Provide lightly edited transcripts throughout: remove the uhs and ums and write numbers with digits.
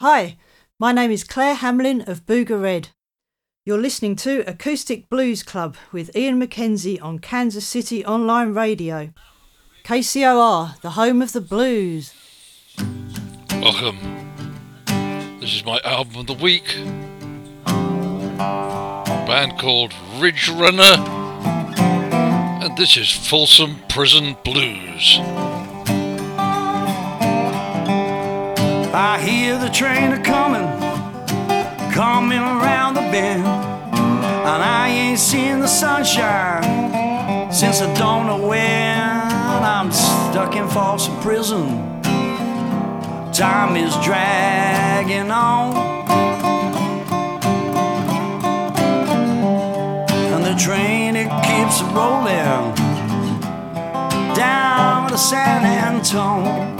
Hi, my name is Claire Hamlin of Booger Red. You're listening to Acoustic Blues Club with Ian McKenzie on Kansas City Online Radio. KCOR, the home of the blues. Welcome. This is my album of the week. A band called Ridge Runner. And this is Folsom Prison Blues. I hear the train a-coming around the bend, and I ain't seen the sunshine since I don't know when. I'm stuck in Folsom Prison, time is dragging on, and the train, it keeps rolling down to San Antone.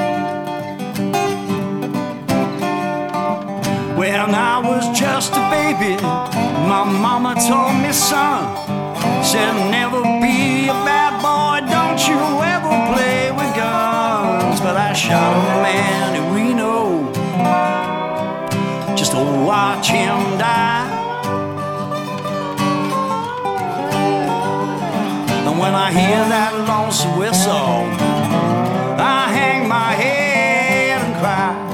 When I was just a baby, my mama told me, son, said never be a bad boy, don't you ever play with guns. But I shot a man in Reno just to watch him die. And when I hear that lonesome whistle, I hang my head and cry.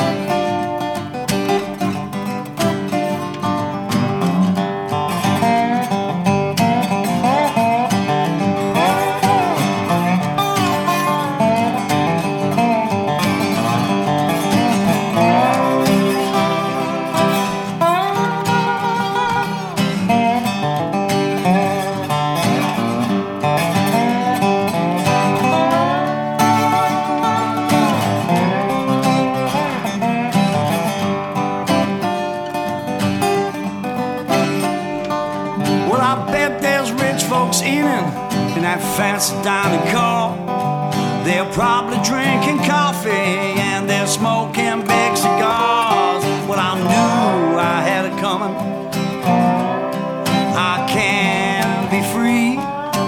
In that fancy dining car, they're probably drinking coffee and they're smoking big cigars. Well, I knew I had it coming, I can't be free,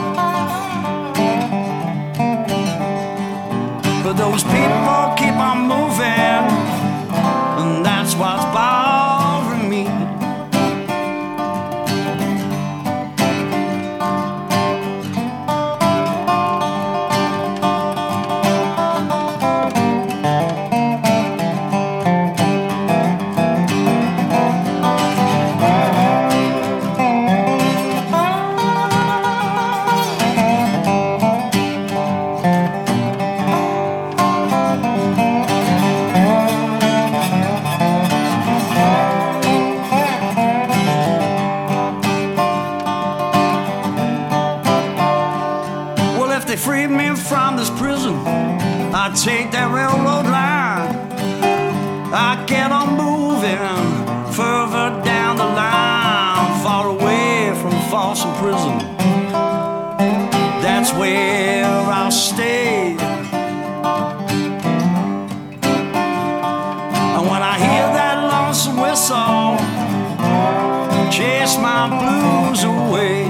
but those people keep on moving, and that's what's bothering me. I take that railroad line, I get on moving further down the line, far away from Folsom Prison. That's where I'll stay. And when I hear that lonesome whistle, chase my blues away.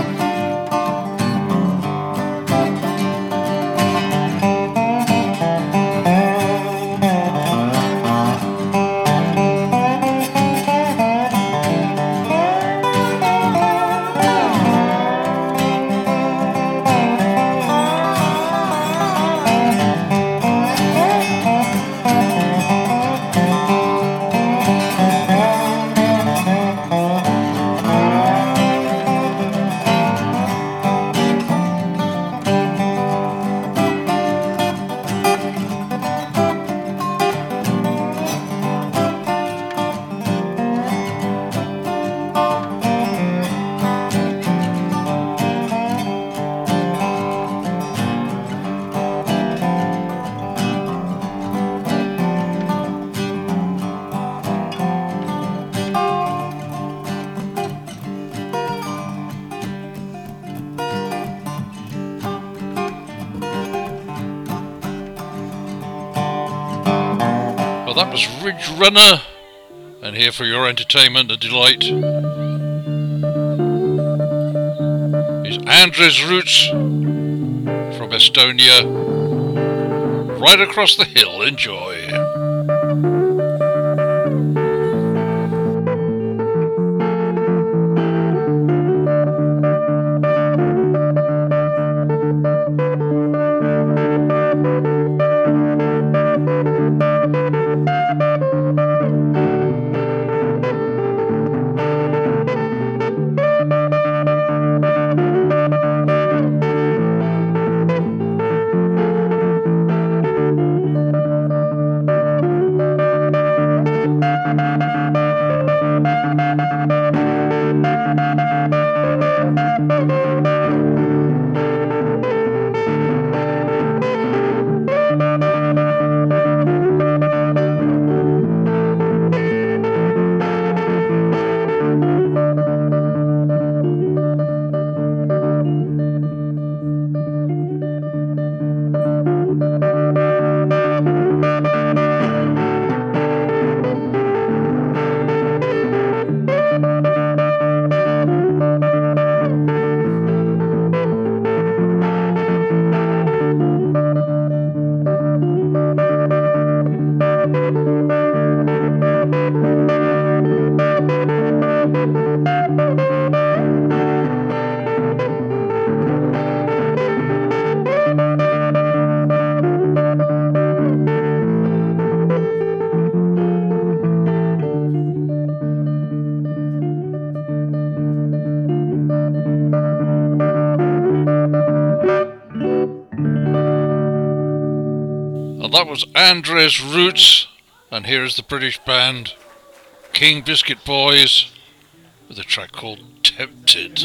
That was Ridge Runner, and here for your entertainment and delight is Andres Roots from Estonia, right across the hill. Enjoy. Andres Roots, and here is the British band King Biscuit Boys with a track called Tempted.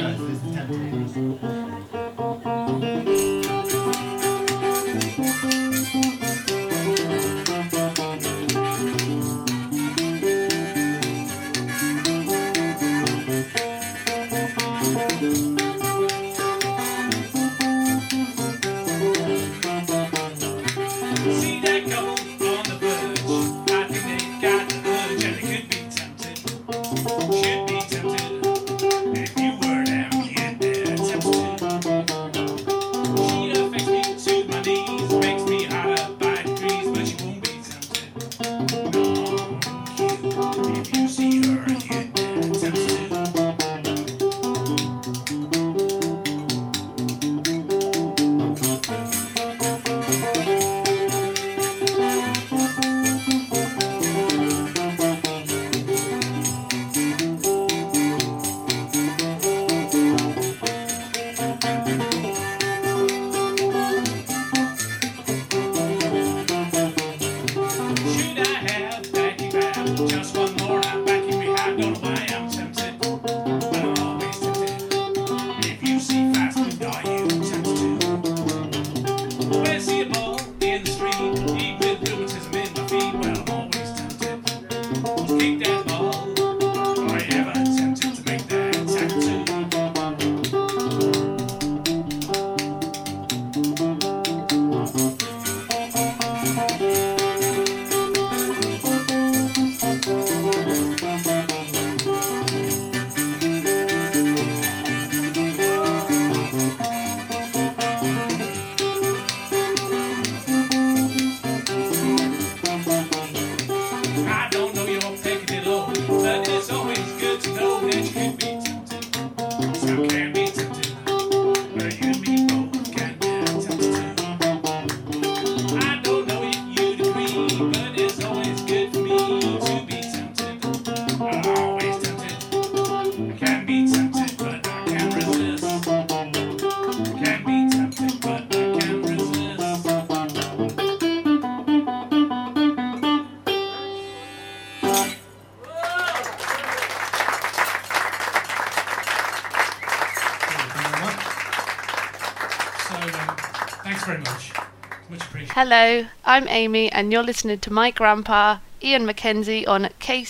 Hello, I'm Amy and you're listening to my grandpa, Ian Mackenzie, on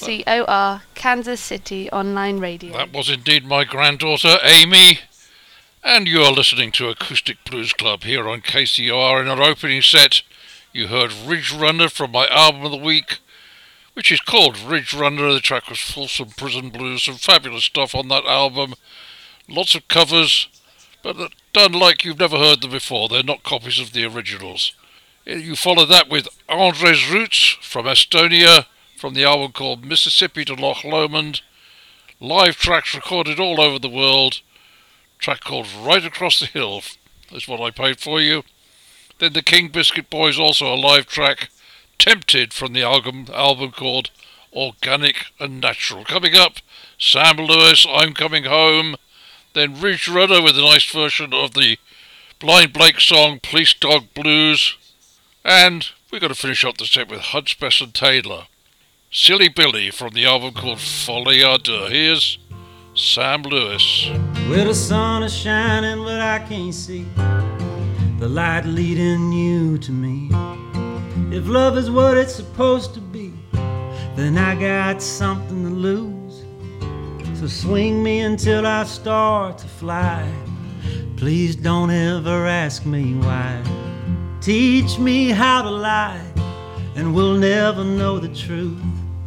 KCOR, Kansas City Online Radio. That was indeed my granddaughter, Amy. And you are listening to Acoustic Blues Club here on KCOR. In our opening set, you heard Ridge Runner from my album of the week, which is called Ridge Runner. The track was Folsom Prison Blues. Some fabulous stuff on that album. Lots of covers, but done like you've never heard them before. They're not copies of the originals. You follow that with Andres Roots from Estonia, from the album called Mississippi to Loch Lomond. Live tracks recorded all over the world. Track called Right Across the Hill is what I played for you. Then the King Biscuit Boys, also a live track, Tempted, from the album called Organic and Natural. Coming up, Sam Lewis, I'm Coming Home. Then Ridge Runner with a nice version of the Blind Blake song Police Dog Blues. And we're going to finish up the set with Hudspeth and Taylor. Silly Billy from the album called Folie à Deux. Here's Sam Lewis. Well, the sun is shining, but I can't see the light leading you to me. If love is what it's supposed to be, then I got something to lose. So swing me until I start to fly. Please don't ever ask me why. Teach me how to lie, and we'll never know the truth.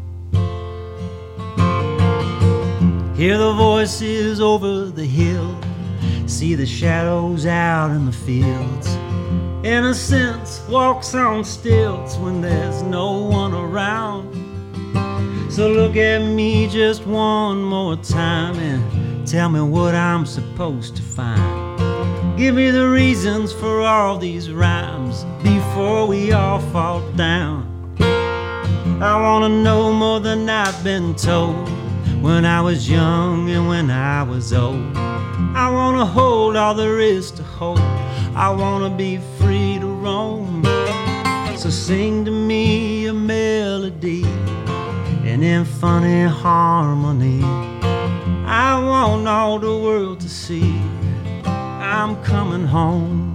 Hear the voices over the hill, see the shadows out in the fields. Innocence walks on stilts when there's no one around. So look at me just one more time and tell me what I'm supposed to find. Give me the reasons for all these rhymes before we all fall down. I wanna know more than I've been told when I was young and when I was old. I wanna hold all there is to hold. I wanna be free to roam. So sing to me a melody and in funny harmony. I want all the world to see I'm coming home.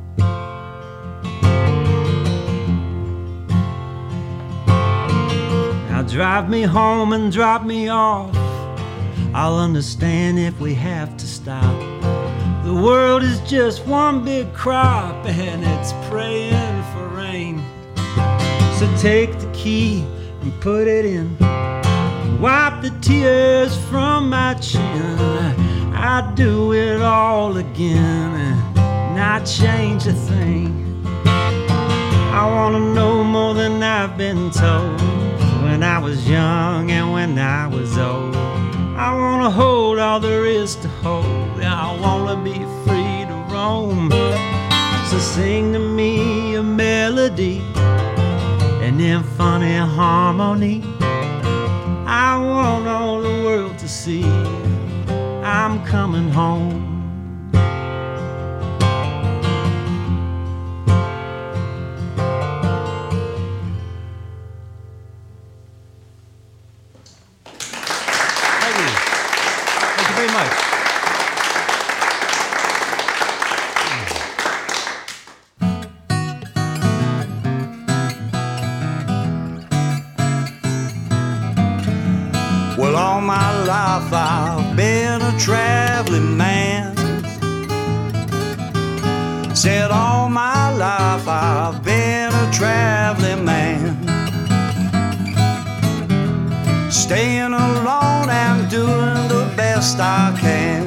Now drive me home and drop me off. I'll understand if we have to stop. The world is just one big crop and it's praying for rain. So take the key and put it in. Wipe the tears from my chin. I'd do it all again and not change a thing. I wanna know more than I've been told. When I was young and when I was old, I wanna hold all there is to hold. I wanna be free to roam. So sing to me a melody and in funny harmony. I want all the world to see I'm coming home. Thank you very much. Well, all my life I've been a traveling man. Said all my life I've been a traveling man. Staying alone and doing the best I can.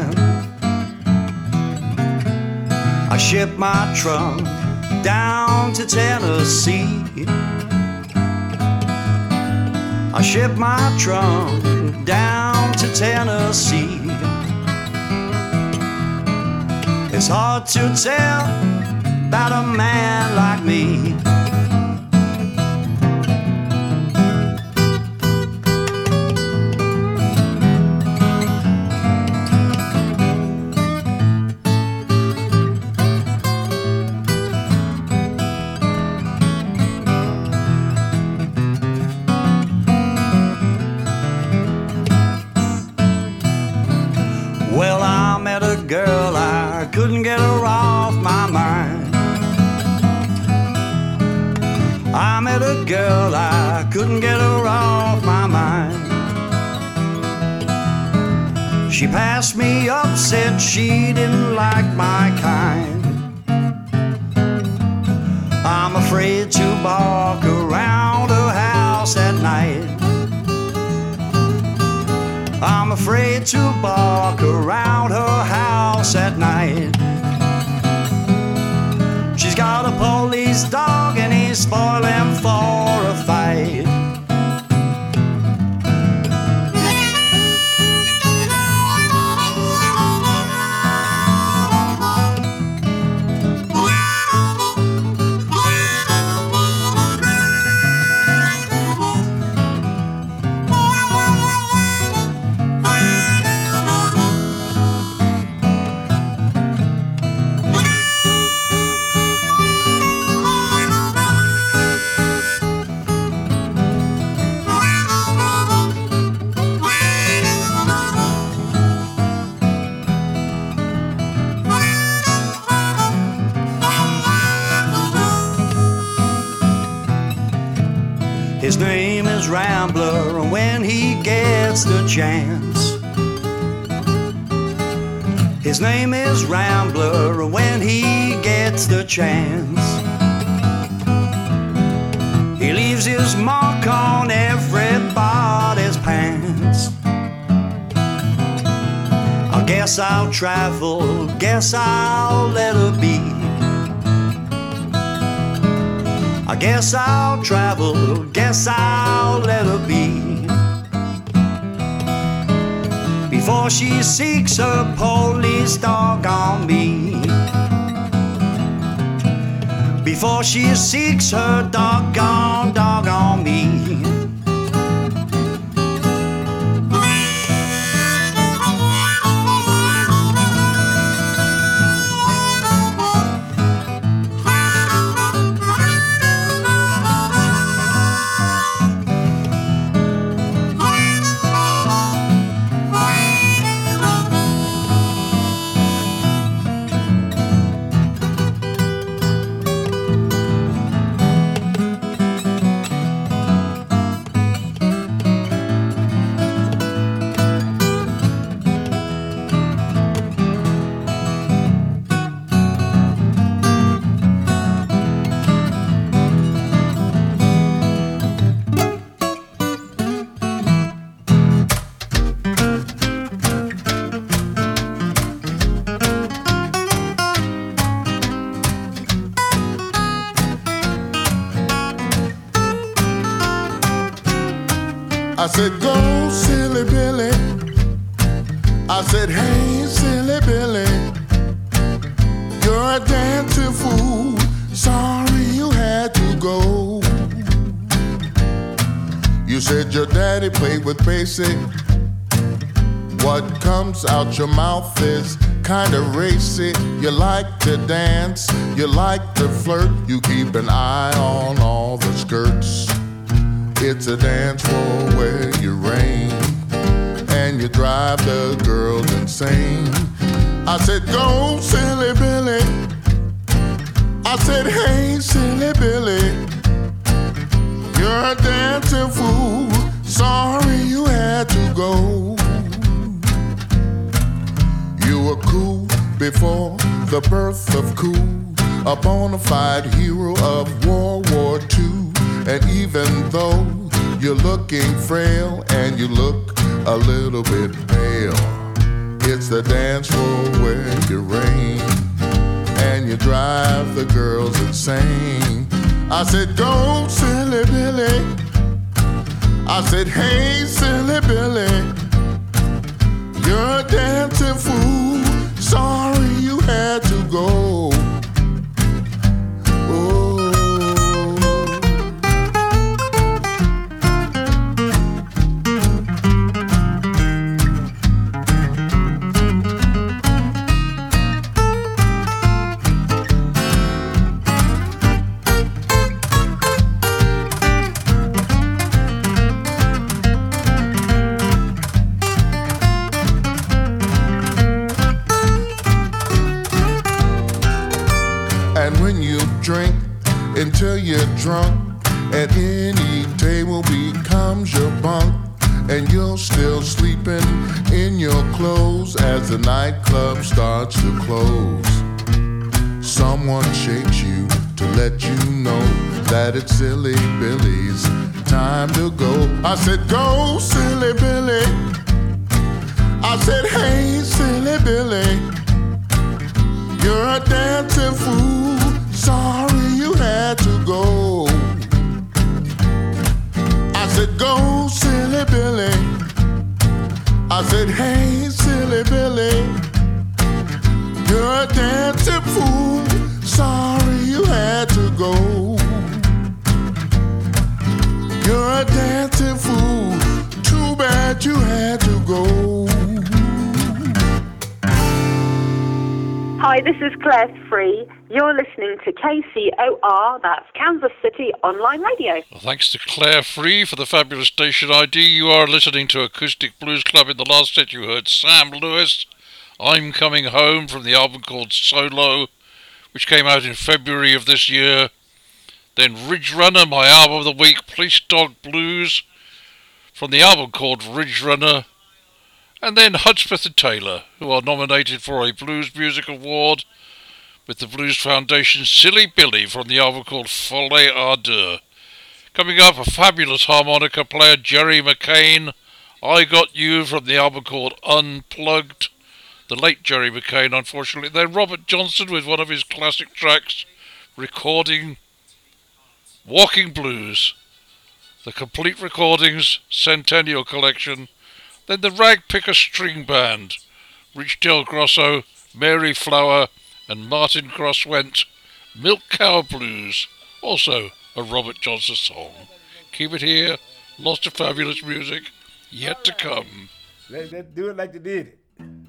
I shipped my trunk down to Tennessee. I shipped my trunk down to Tennessee. It's hard to tell about a man like me. Well, I met a girl, I couldn't get her off my mind. I met a girl, I couldn't get her off my mind. She passed me up, said she didn't like my kind. I'm afraid to walk around her house at night. I'm afraid to walk around her house at night. She's got a police dog and he's spoiling for a fight. His name is Rambler, and when he gets the chance, his name is Rambler, and when he gets the chance, he leaves his mark on everybody's pants. I guess I'll travel, guess I'll let her be. I guess I'll travel, guess I'll let her be. Before she seeks her police dog on me. Before she seeks her doggone dog on me. I said, go, silly Billy. I said, hey, silly Billy. You're a dancing fool. Sorry you had to go. You said your daddy played with basic. What comes out your mouth is kinda racy. You like to dance, you like to flirt. You keep an eye on all the skirts. It's a dance floor where you reign, and you drive the girls insane. I said, go, silly Billy. I said, hey, silly Billy. You're a dancing fool. Sorry you had to go. You were cool before the birth of cool, a bona fide hero of World War II. And even though you're looking frail and you look a little bit pale, it's the dance floor where you reign, and you drive the girls insane. I said, go, silly Billy. I said, hey, silly Billy. You're a dancing fool. Sorry you had to go. Oh. Drink until you're drunk, and any table becomes your bunk, and you're still sleeping in your clothes as the nightclub starts to close. Someone shakes you to let you know that it's silly Billy's time to go. I said, go, silly Billy. I said, hey, silly Billy. You're a dancing fool. Sorry you had to go. I said, go, silly Billy. I said, hey, silly Billy. You're a dancing fool. Sorry you had to go. You're a dancing fool. Too bad you had to go. Hi, this is Claire Free. You're listening to KCOR, that's Kansas City Online Radio. Well, thanks to Claire Free for the fabulous station ID. You are listening to Acoustic Blues Club. In the last set you heard Sam Lewis, I'm Coming Home, from the album called Solo, which came out in February of this year. Then Ridge Runner, my album of the week, Police Dog Blues, from the album called Ridge Runner. And then Hudspeth and Taylor, who are nominated for a Blues Music Award with the Blues Foundation's Silly Billy, from the album called Folie à Deux. Coming up, a fabulous harmonica player, Jerry McCain, I Got You, from the album called Unplugged. The late Jerry McCain, unfortunately. Then Robert Johnson with one of his classic tracks, recording Walking Blues, the Complete Recordings Centennial Collection. Then the Ragpicker String Band, Rich Del Grosso, Mary Flower and Martin Crosswent, Milk Cow Blues, also a Robert Johnson song. Keep it here, lots of fabulous music yet to come. Let's do it like they did it.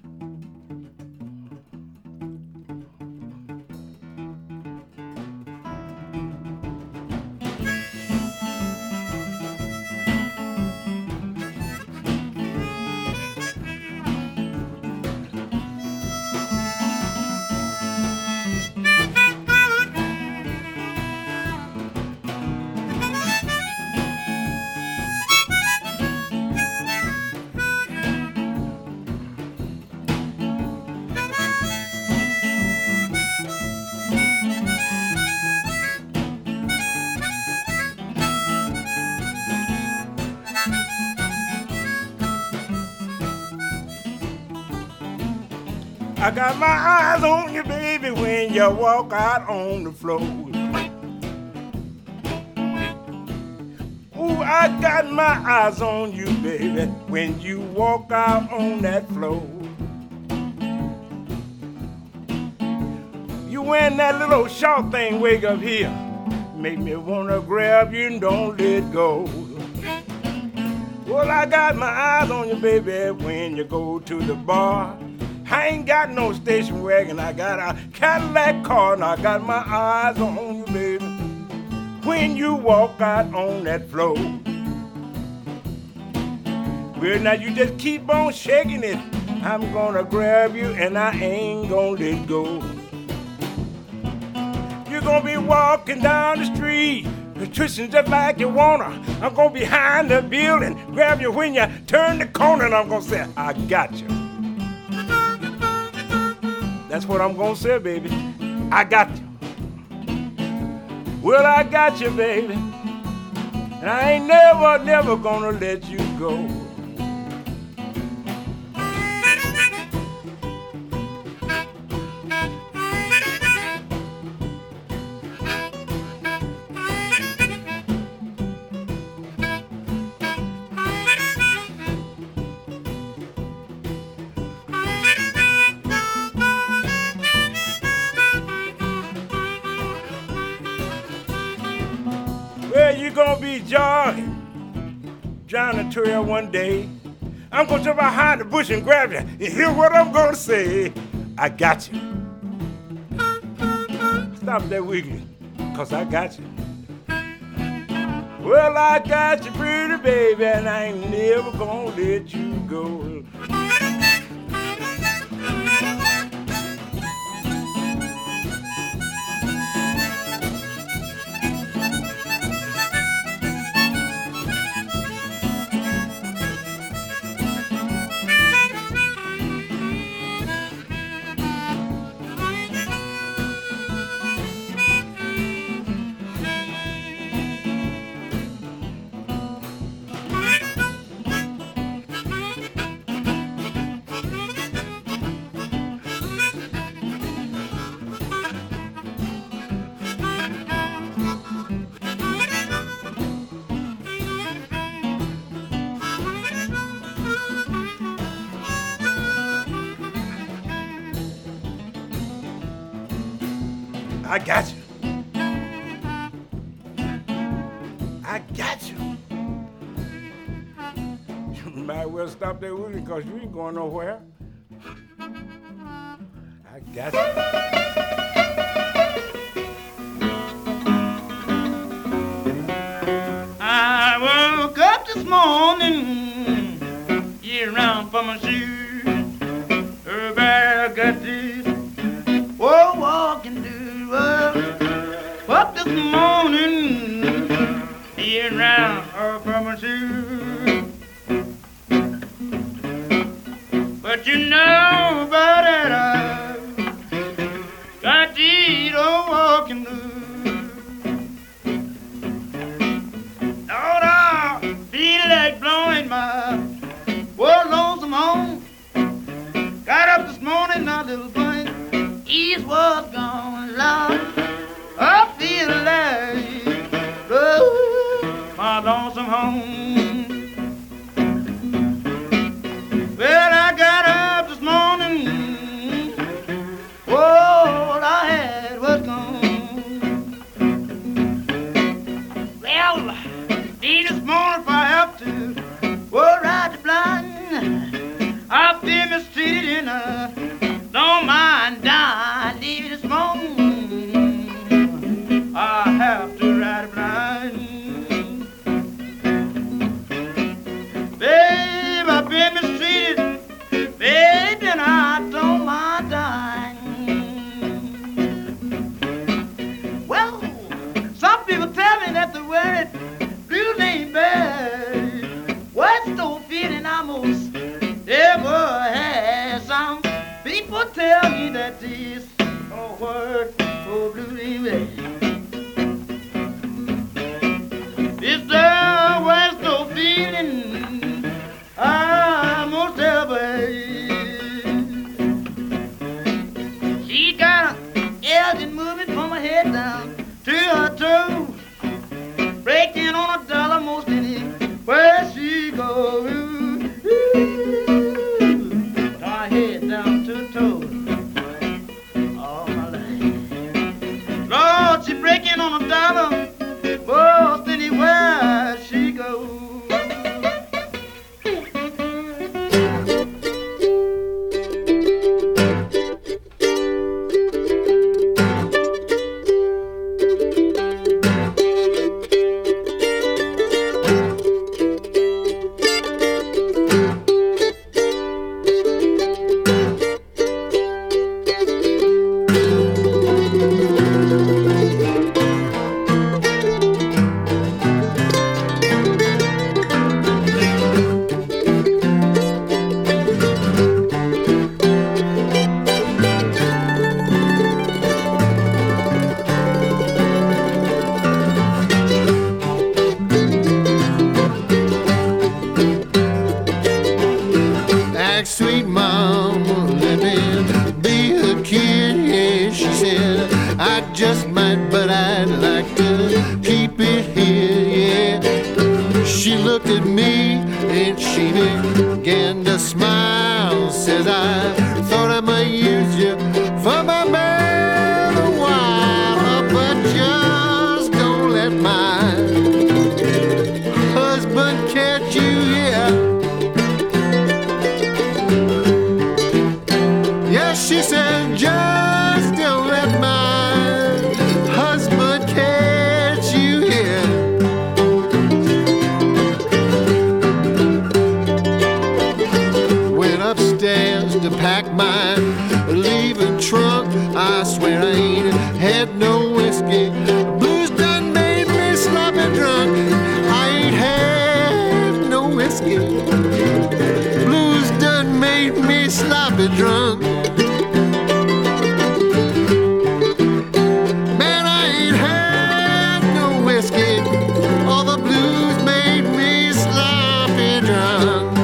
I got my eyes on you, baby, when you walk out on the floor. Ooh, I got my eyes on you, baby, when you walk out on that floor. You wearing that little short thing way up here, make me wanna grab you and don't let go. Well, I got my eyes on you, baby, when you go to the bar. I ain't got no station wagon, I got a Cadillac car, and I got my eyes on you, baby, when you walk out on that floor. Well, now you just keep on shaking it. I'm gonna grab you and I ain't gonna let go. You're gonna be walking down the street, twisting just like you wanna. I'm gonna be behind the building, grab you when you turn the corner, and I'm gonna say, I got you. That's what I'm gonna say, baby. I got you. Well, I got you, baby, and I ain't never gonna let you go. Well, you're gonna be jogging down the trail one day. I'm gonna jump behind the bush and grab you. And hear what I'm gonna say. I got you. Stop that wiggling, cause I got you. Well, I got you, pretty baby, and I ain't never gonna let you go. I got you. I got you. You might well stop there with me because you ain't going nowhere. I got you. I woke up this morning, around for my shoes. Everybody got this, walking through. Up this morning, around for my shoes. But you know about that, I got these old walking blues. Lord, I feel like blowing my lonesome home. Got up this morning, a little blink, east was gone, Lord. I feel like my lonesome home. Well, I got up this morning, all I had was gone. Well, this morning if I have to, ride the blind, I feel mistreated and I don't mind dying. Leave this morning, I have to ride blind. Babe, I've been mistreated, babe, and I don't mind dying. Well, some people tell me that the word blues ain't bad. Well, ask sweet mama, let me be a kid. Yeah, she said, I just might, but I'd like to keep it here. Yeah, she looked at me and she began to smile. Says, I thought I might use you for my man a while, but just don't let my husband catch you here. Yes, she said, just don't let my husband catch you here. Went upstairs to pack my leaving trunk. I swear I ain't had no whiskey. Blues done made me sloppy drunk. I ain't had no whiskey. Blues done made me sloppy drunk. Man, I ain't had no whiskey. All the blues made me sloppy drunk.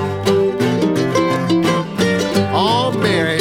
All married.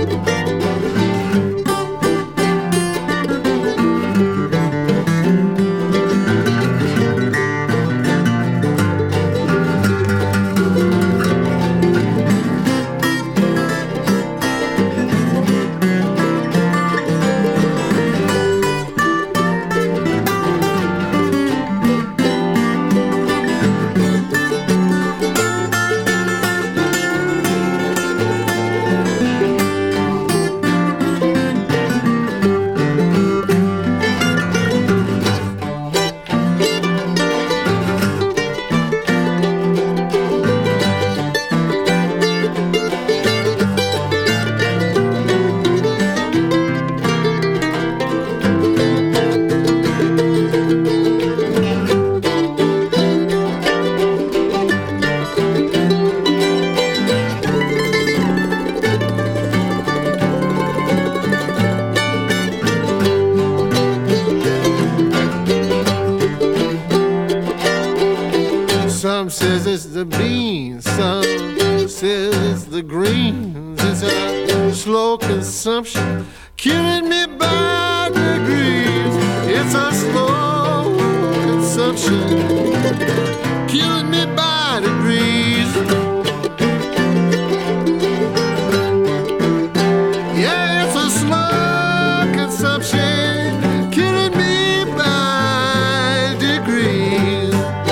Some says it's the beans, some says it's the greens. It's a slow consumption, killing me by degrees. It's a slow consumption, killing me by degrees. Yeah, it's a slow consumption, killing me by degrees.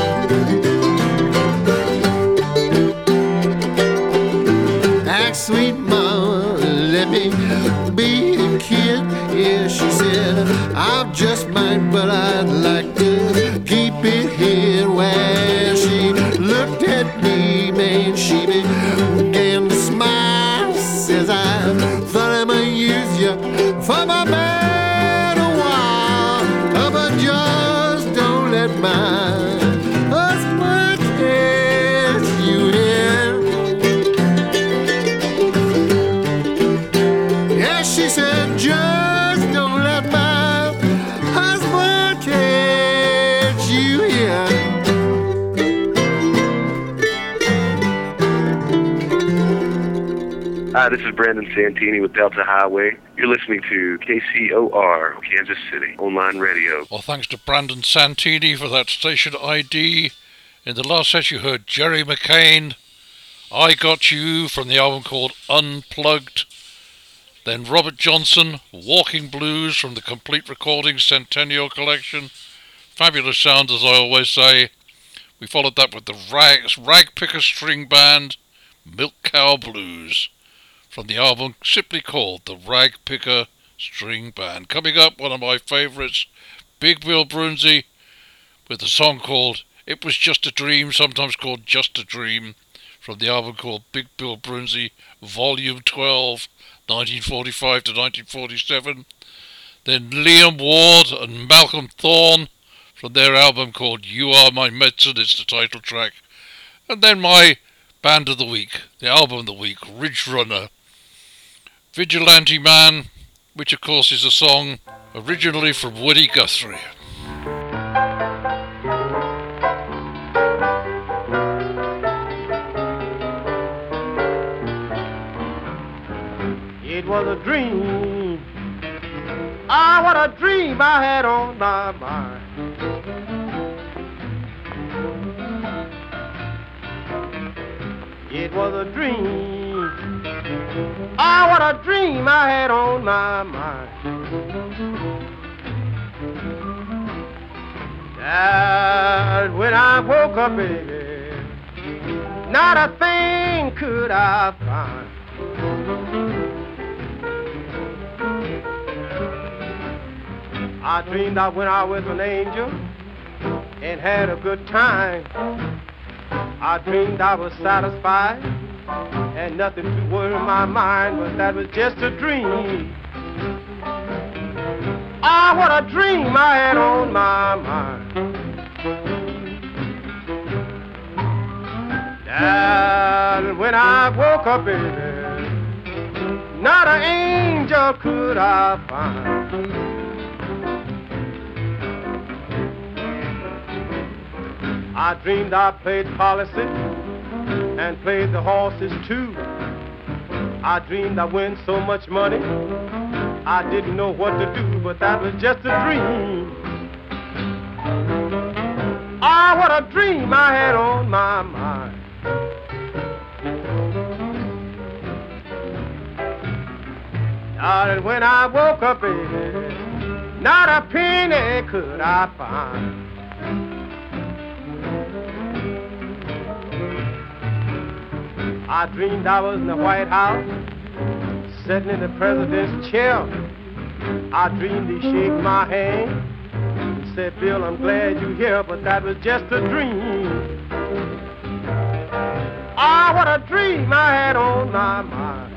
Sweet mama, let me be a kid. Yeah, she said, I just might, but I'd like to keep it here. Where she looked at me, man, she began to smile. Says, I thought I might use you for my man a while, but just don't let my husband catch you here. She said, just don't let my husband catch you here. Hi, this is Brandon Santini with Delta Highway. You're listening to KCOR, Kansas City, online radio. Well, thanks to Brandon Santini for that station ID. In the last set you heard Jerry McCain, I Got You, from the album called Unplugged. Then Robert Johnson, Walking Blues, from the Complete Recordings Centennial Collection. Fabulous sound, as I always say. We followed that with the Ragpicker String Band, Milk Cow Blues, from the album simply called the Ragpicker String Band. Coming up, one of my favourites, Big Bill Broonzy, with a song called It Was Just a Dream, sometimes called Just a Dream, from the album called Big Bill Broonzy, Volume 12, 1945 to 1947. Then Liam Ward and Malcolm Thorne from their album called You Are My Medicine, it's the title track. And then my band of the week, the album of the week, Ridge Runner, Vigilante Man, which of course is a song originally from Woody Guthrie. was a dream. Ah, what a dream I had on my mind. It was a dream. Ah, what a dream I had on my mind. And when I woke up, baby, not a thing could I find. I dreamed I went out with an angel and had a good time. I dreamed I was satisfied and nothing to worry my mind, but that was just a dream. Ah, what a dream I had on my mind. And when I woke up, baby, not an angel could I find. I dreamed I played policy and played the horses too. I dreamed I win so much money I didn't know what to do, but that was just a dream. Ah, what a dream I had on my mind. And when I woke up, baby, not a penny could I find. I dreamed I was in the White House, sitting in the president's chair. I dreamed he shake my hand and said, Bill, I'm glad you're here, but that was just a dream. Ah, what a dream I had on my mind.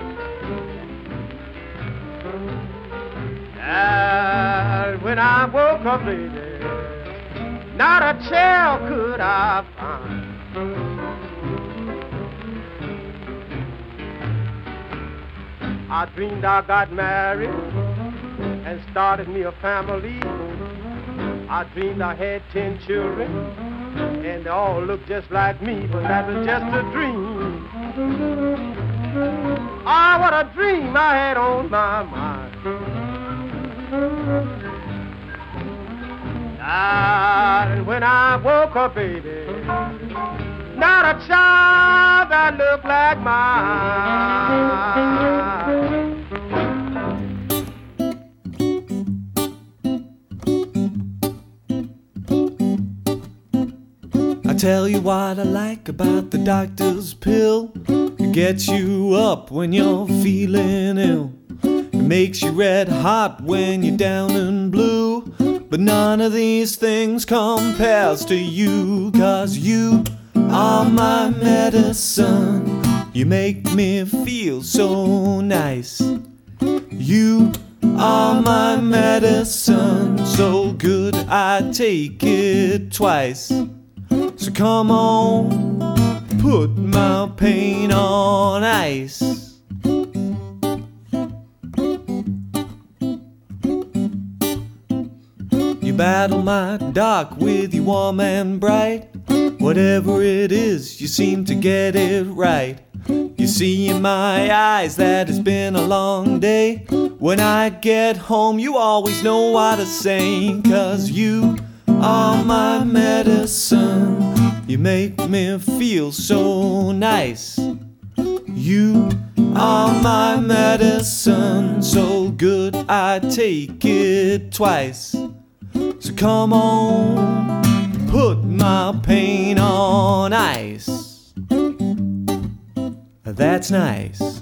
And when I woke up, lady, not a chair could I find. I dreamed I got married and started me a family. I dreamed I had 10 children and they all looked just like me, but that was just a dream. Ah, what a dream I had on my mind. And when I woke up, baby, not a child that looked like mine. I tell you what I like about the doctor's pill. It gets you up when you're feeling ill. It makes you red hot when you're down and blue. But none of these things compares to you, 'cause you are my medicine. You make me feel so nice. You are my medicine, so good I take it twice. So come on, put my pain on ice. You battle my dark with your warm and bright. Whatever it is, you seem to get it right. You see in my eyes that it's been a long day. When I get home, you always know what to say, 'cause you are my medicine. You make me feel so nice. You are my medicine, so good I take it twice. So come on, put my pain on ice. That's nice.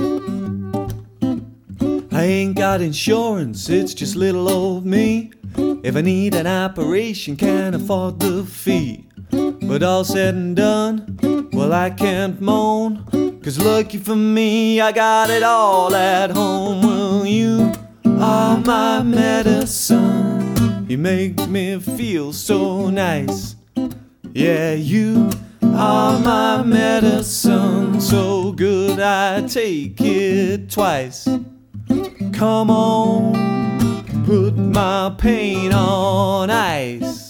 I ain't got insurance, it's just little old me. If I need an operation, can't afford the fee. But all said and done, well, I can't moan, 'cause lucky for me, I got it all at home. Well, you are my medicine, you make me feel so nice. Yeah, you are my medicine, so good I take it twice. Come on, put my pain on ice.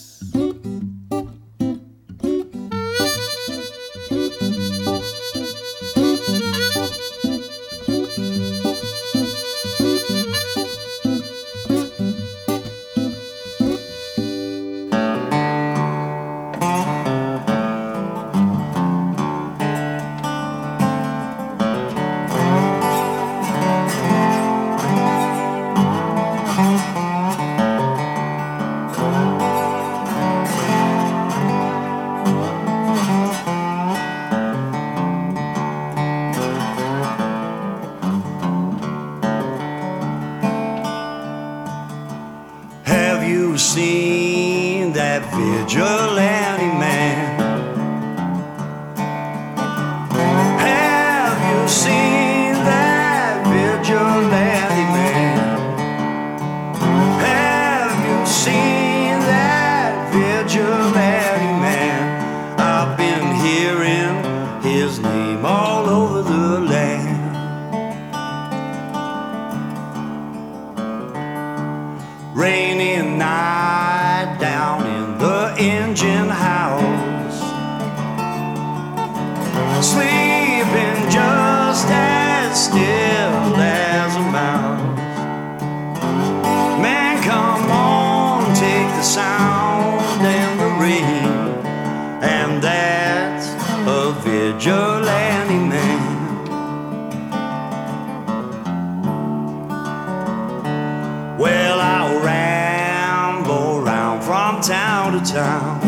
Seen that vigilante man? Have you seen that vigilante man? Have you seen that vigilante man? I've been hearing his name all over the land. Rainy night down in the engine house, sleeping just as still as a mouse. Man, come on, take the sound and the rain, and that's a vigilante man. Well, I'll ramble round from town to town.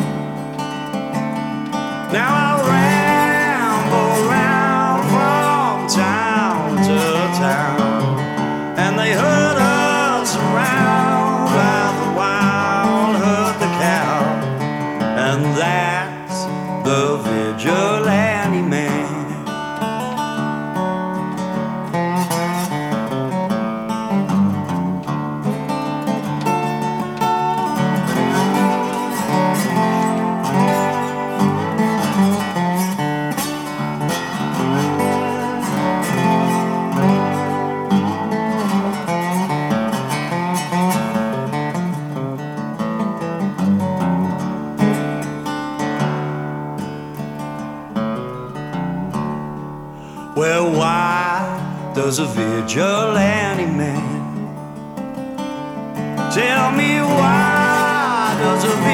Now I'll ramble round from town to town, and they herd us around like the wild herd the cow, and that's the vigilante man. Well, why does a vigilante man? Tell me, why does a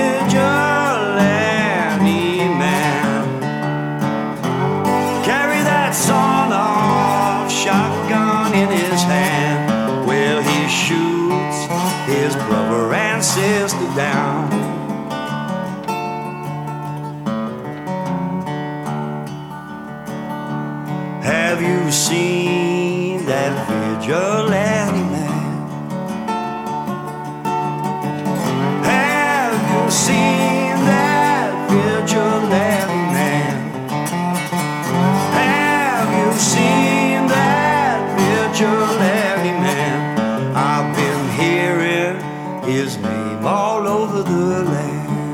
vigilante man carry that sawn-off shotgun in his hand? Well, he shoots his brother and sister down. Have you seen that vigilante man? Have you seen that vigilante man? Have you seen that vigilante man? I've been hearing his name all over the land.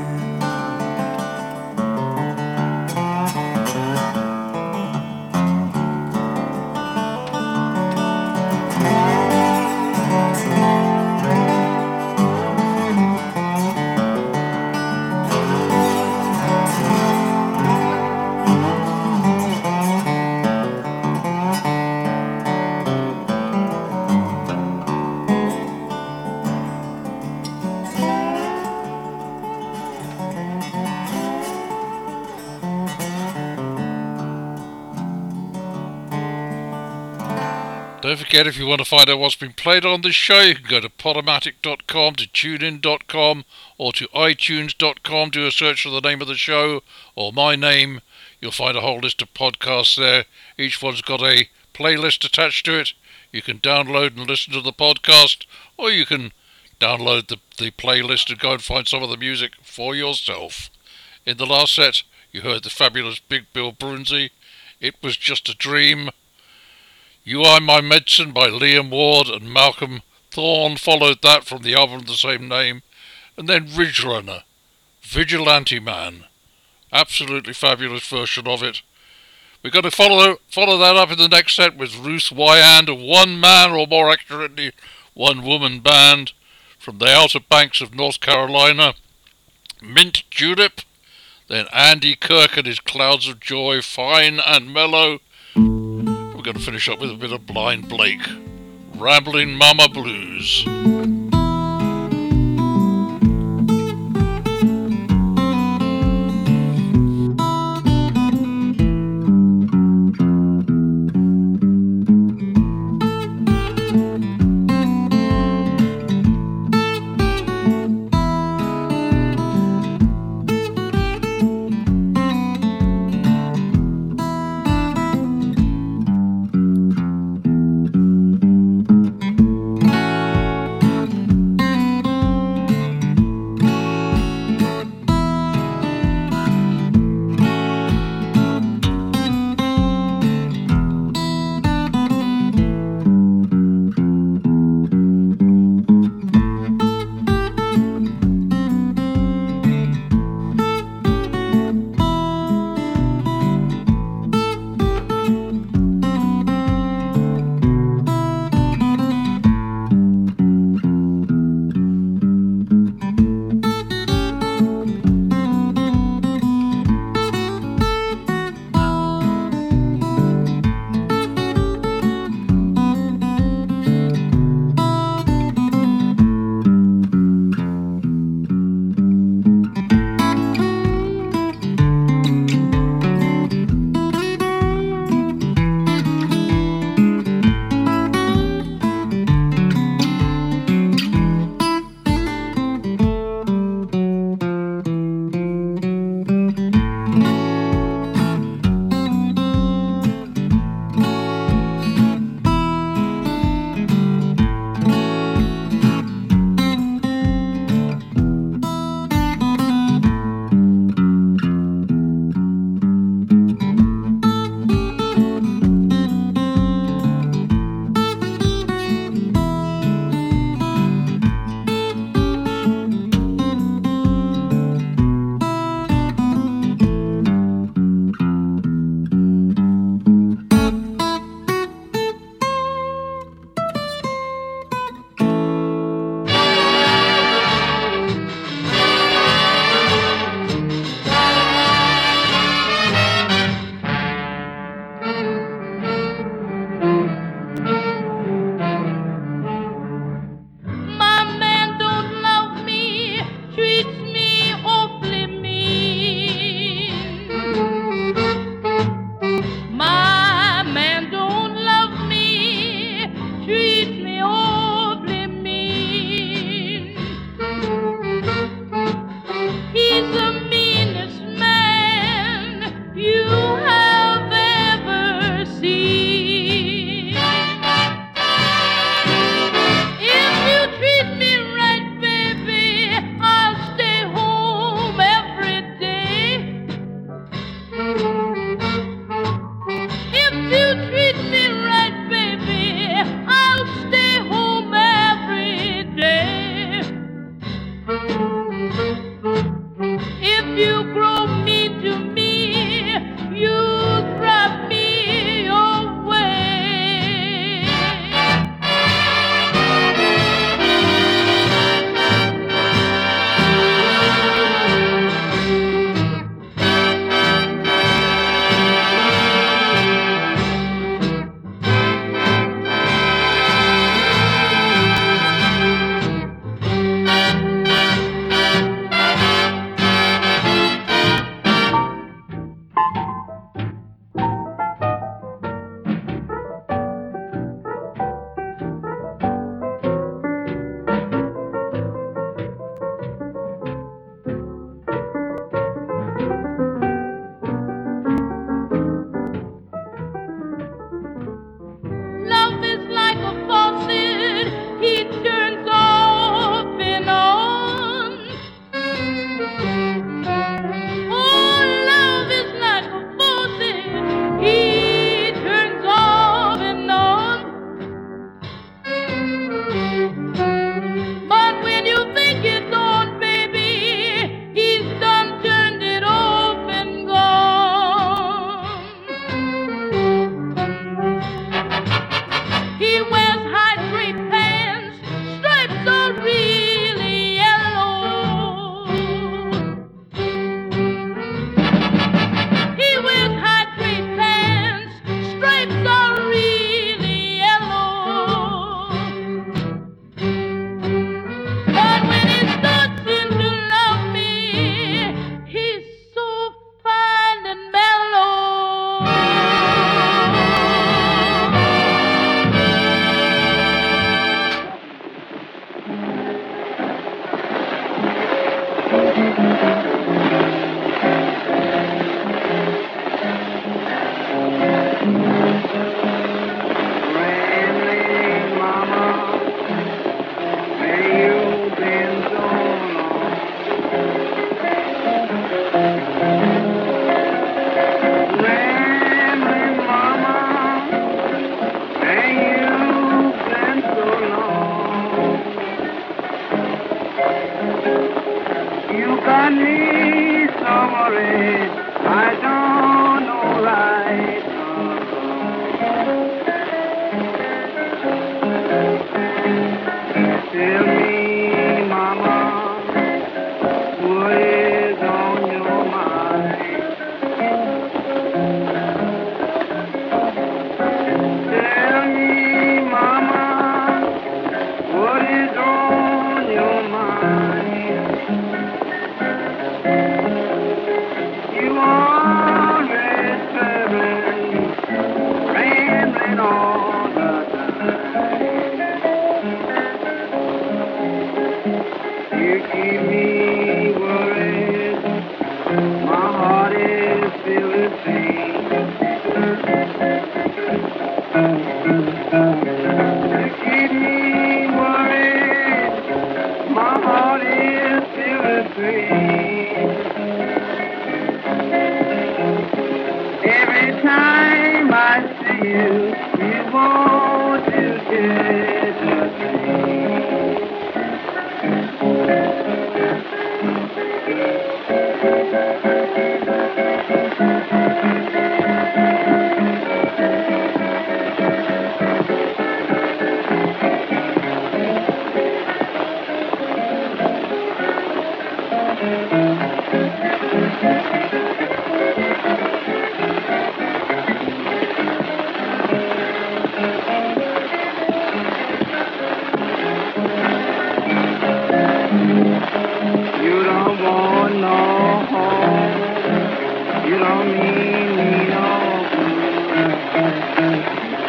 Don't forget, if you want to find out what's been played on this show, you can go to Podomatic.com, to TuneIn.com, or to iTunes.com. Do a search for the name of the show or my name. You'll find a whole list of podcasts there. Each one's got a playlist attached to it. You can download and listen to the podcast, or you can download the playlist and go and find some of the music for yourself. In the last set, you heard the fabulous Big Bill Broonzy, It Was Just a Dream. You Are My Medicine by Liam Ward and Malcolm Thorne followed that from the album of the same name. And then Ridge Runner, Vigilante Man. Absolutely fabulous version of it. We're going to follow that up in the next set with Ruth Wyand, a one-man, or more accurately, one-woman band from the Outer Banks of North Carolina. Mint Julep, then Andy Kirk and his Clouds of Joy, Fine and Mellow. We're going to finish up with a bit of Blind Blake, Ramblin' Mama Blues. worried. I don't know right from wrong. Tell me, Mama, what is on your mind? Tell me, Mama, what is on your mind? You always serving, rambling all the time. You keep me worried, my heart is filled with pain. You keep me worried, my heart is filled with pain. Every time I see you, you want to get the same. You don't want no home. You don't mean me no good.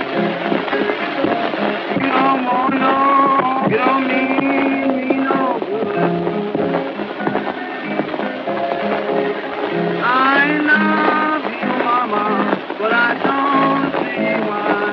You don't want no, you don't mean me no good. I love you, Mama, but I don't see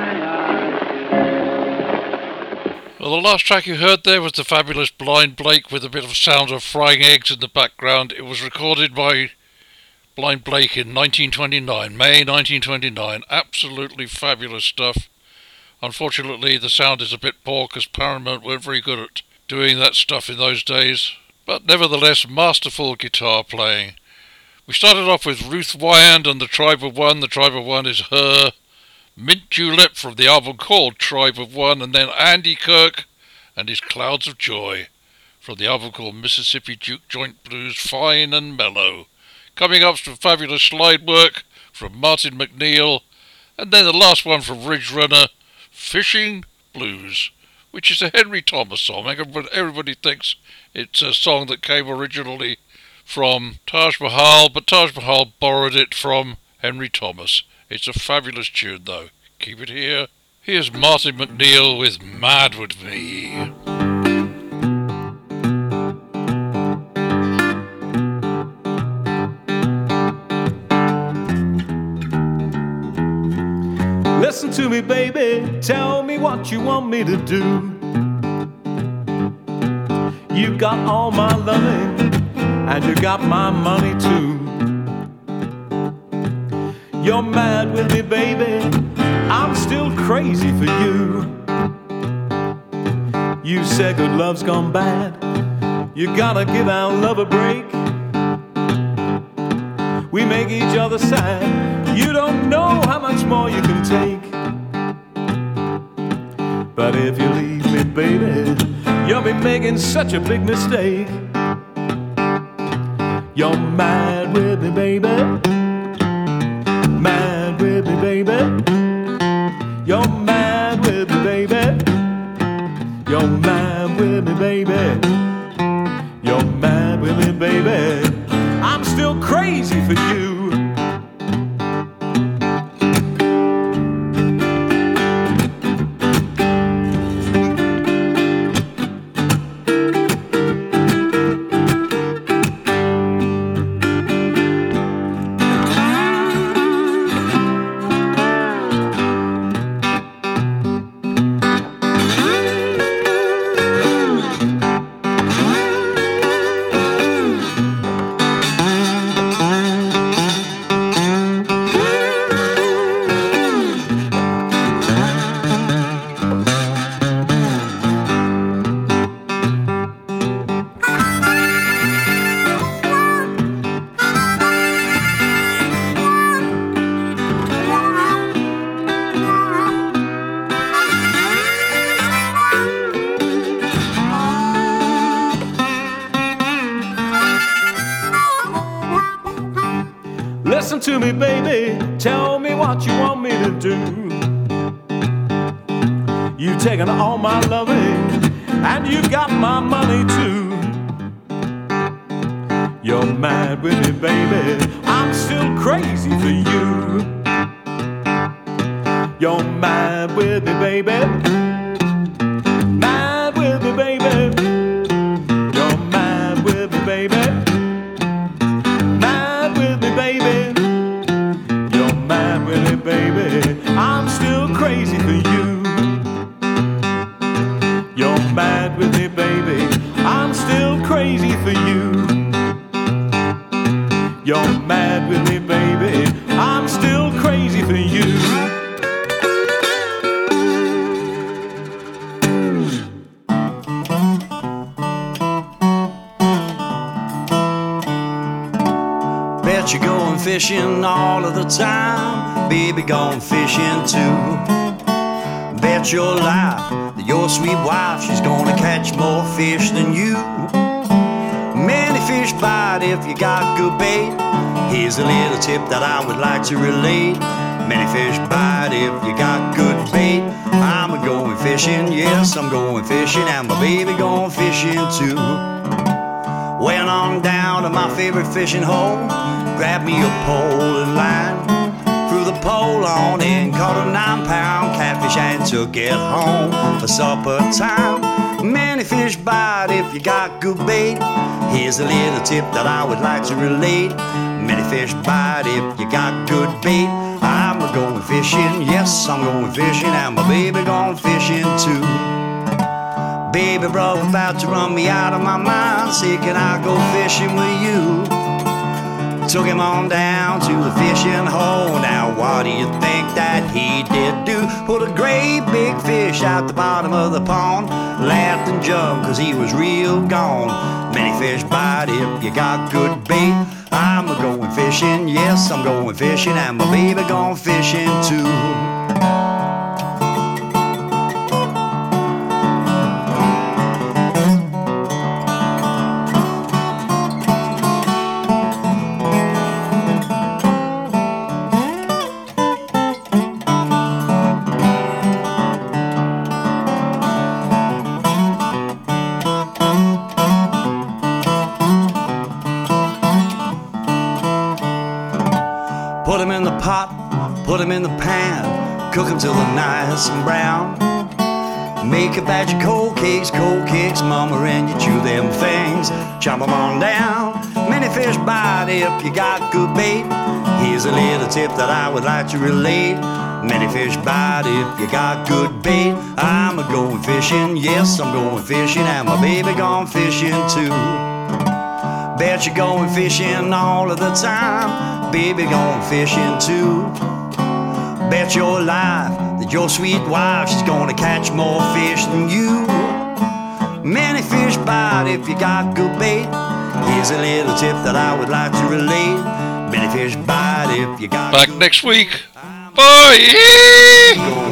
why I should. Well, the last track you heard there was the fabulous Blind Blake with a bit of sound of frying eggs in the background. It was recorded by Blind Blake in 1929, May 1929. Absolutely fabulous stuff. Unfortunately, the sound is a bit poor because Paramount weren't very good at doing that stuff in those days. But nevertheless, masterful guitar playing. We started off with Ruth Wyand and the Tribe of One. The Tribe of One is her. Mint Julep from the album called Tribe of One, and then Andy Kirk and his Clouds of Joy from the album called Mississippi Juke Joint Blues, Fine and Mellow. Coming up, some fabulous slide work from Martin McNeil, and then the last one from Ridge Runner, Fishing Blues, which is a Henry Thomas song. Everybody thinks it's a song that came originally from Taj Mahal, but Taj Mahal borrowed it from Henry Thomas. It's a fabulous tune, though. Keep it here. Here's Martin McNeil with Mad With Me. Listen to me, baby, tell me what you want me to do. You got all my loving, and you got my money too. You're mad with me, baby, I'm still crazy for you. You said good love's gone bad, you gotta give our love a break. We make each other sad, you don't know how much more you can take. But if you leave me, baby, you'll be making such a big mistake. You're mad with me, baby. Mad with me, baby. You're mad with me, baby. You're mad with me, baby. You're mad with me, baby. I'm still crazy for you. Listen to me, baby, tell me what you want me to do. You've taken all my loving, and you've got my money too. You're mad with me, baby, I'm still crazy for you. You're mad with me, baby. Mad with me, baby. You're mad with me, baby. Mad with me, baby. You're mad with me, baby. I'm still crazy for you. You're mad with me, baby. I'm still crazy for you. You're mad with me, baby. I'm still crazy for you. Bet you're going fishing all of the time. Baby, going fishing too. Bet your life that your sweet wife, she's gonna catch more fish than you. Many fish bite if you got good bait. Here's a little tip that I would like to relate. Many fish bite if you got good bait. I'm going fishing, yes, I'm going fishing, and my baby going fishing too. Went on down to my favorite fishing hole, grabbed me a pole and line, threw the pole on in, caught a 9-pound catfish and took it home for supper time. Many fish bite if you got good bait. Here's a little tip that I would like to relate. Many fish bite if you got good bait. I'm going fishing, yes, I'm going fishing, and my baby going fishing too. Baby brother about to run me out of my mind, say can I go fishing with you? Took him on down to the fishing hole. Now what do you think that he did do? Put a great big fish out the bottom of the pond, laughed and jumped cause he was real gone. Many fish bite if you got good bait. I'm going fishing, yes, I'm going fishing, and my baby going fishing too. Put him in the pot, put him in the pan, cook him till they're nice and brown. Make a batch of cold cakes, mama, and you chew them things, chop them on down. Many fish bite if you got good bait. Here's a little tip that I would like to relate. Many fish bite if you got good bait. I'm going fishing, yes, I'm going fishing, and my baby going fishing too. Bet you're going fishing all of the time, baby going fishing too. Bet your life that your sweet wife, she's gonna catch more fish than you. Many fish bite if you got good bait. Here's a little tip that I would like to relate. Many fish bite if you got back next week. Bye!